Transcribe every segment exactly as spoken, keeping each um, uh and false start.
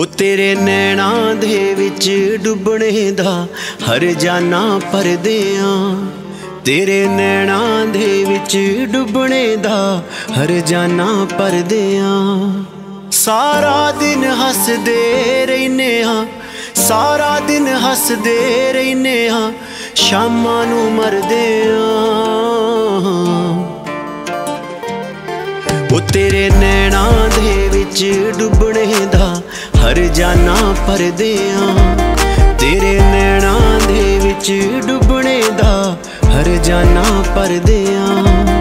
ओ तेरे नैना दे विच डुबणे दा हर जाना परदेआं। तेरे नैना दे विच डुबणे दा हर जाना परदेआं। सारा दिन हसदे रहिने आं, सारा दिन हसदे रहिने आं, शामां नूं मरदे आं। ओ तेरे नैना दे विच डुबणे दा हर जाना परदेआं। तेरे नैना दे विच डुबणे दा हर जाना परदेआं।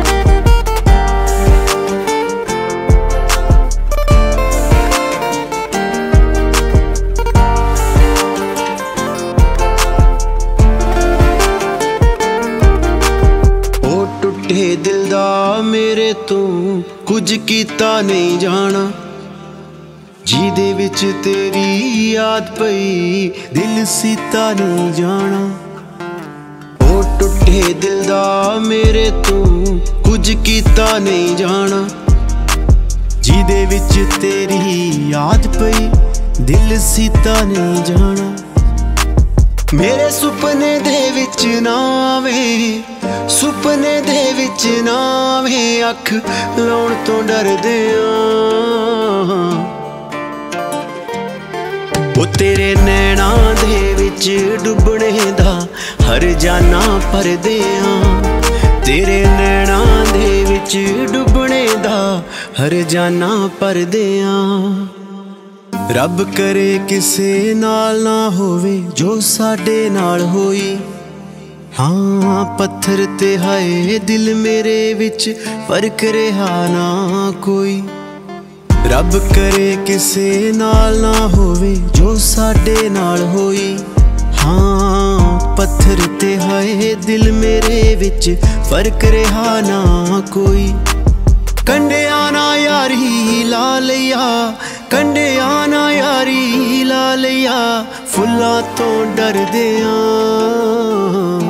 दिल दा मेरे तू कुछ कीता नहीं जाना, जिहदे विच तेरी याद पई दिल सीता नहीं जाना। ओ टुटे दिल दा मेरे तू कुछ कीता नहीं जाना, जिहदे विच तेरी याद पई दिल सीता नहीं जाना। मेरे सुपने दे विच ना आवे, सुपने दे विच ना आवे, अख लाउण तो डरदे आं। ओ तेरे नैना दे विच डुबणे दा हर जाना परदेआं। तेरे नैना दे विच डुबणे दा हर जाना परदेआं। रब करे किसे नाल ना होवे जो साडे नाल होई। हाँ पत्थर ते हाय दिल मेरे विच फर्क रहा ना कोई। रब करे किसे नाल ना होवे जो साडे नाल होई। हाँ पत्थर ते हाय दिल मेरे विच फर्क रहा ना कोई। कंडिया ना यारी ला लिया, कंडिया ना यारी ला लिया, फुल्लां तो डरदे आं।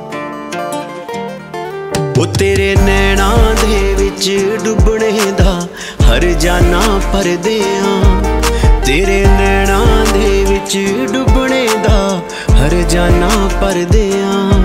ओ तेरे नैना दे विच डुबणे दा हर जाना परदेआं। तेरे नैना दे विच डुबणे दा हर जाना परदेआं।